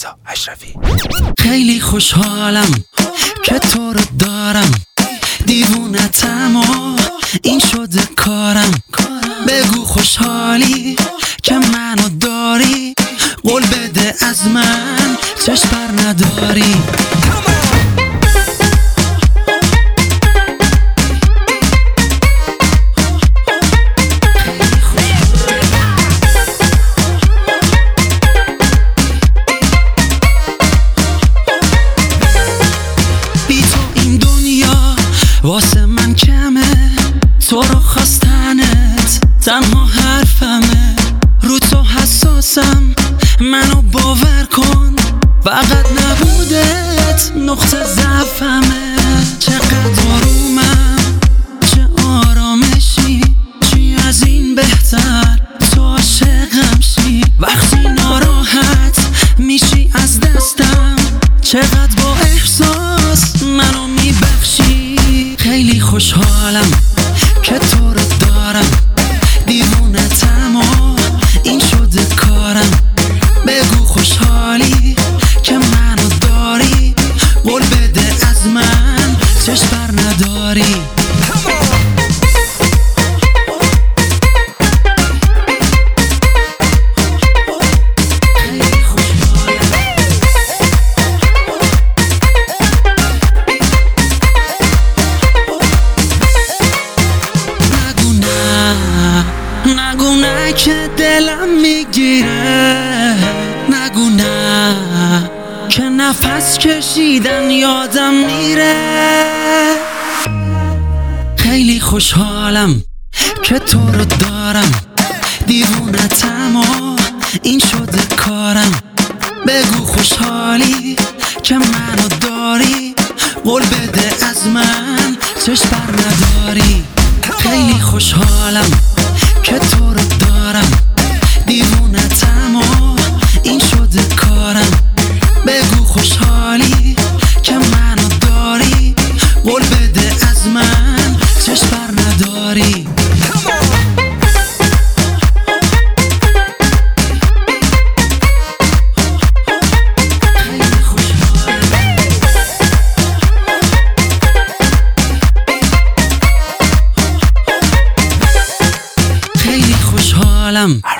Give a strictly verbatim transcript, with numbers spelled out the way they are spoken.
رضا اشرفی. خیلی خوشحالم که تو رو دارم، دیوونتم و این شده کارم. بگو خوشحالی که منو داری، قول بده از من چشم بر نداری. واسه من کمه، تو رو خواستنت تنها حرفمه. رو تو حساسم، منو باور کن، فقط نبودت نقطه ضعفمه. چقدر آرومم، چه آرامشی، چی از این بهتر تو عاشقم شی. وقتی ناراحت میشی از دستم، چقدر با احساس منو میبخشی. خیلی خوشحالم که تو رو دارم، دیوونتم و این شده کارم. بگو خوشحالی که منو داری، قول بده از من چشم بر نداری. نگو نه که دلم میگیره، نگو نه که نفس کشیدن یادم میره. خیلی خوشحالم که تو رو دارم، دیوونتم و این شده کارم. بگو خوشحالی که منو داری، قول بده از من چشم بر نداری. خیلی خوشحالم که تو رو دارم، دیوونتم و این شده کارم. بگو خوشحالی که منو داری، قول بده از من چشم بر نداری. خیلی خوشحالم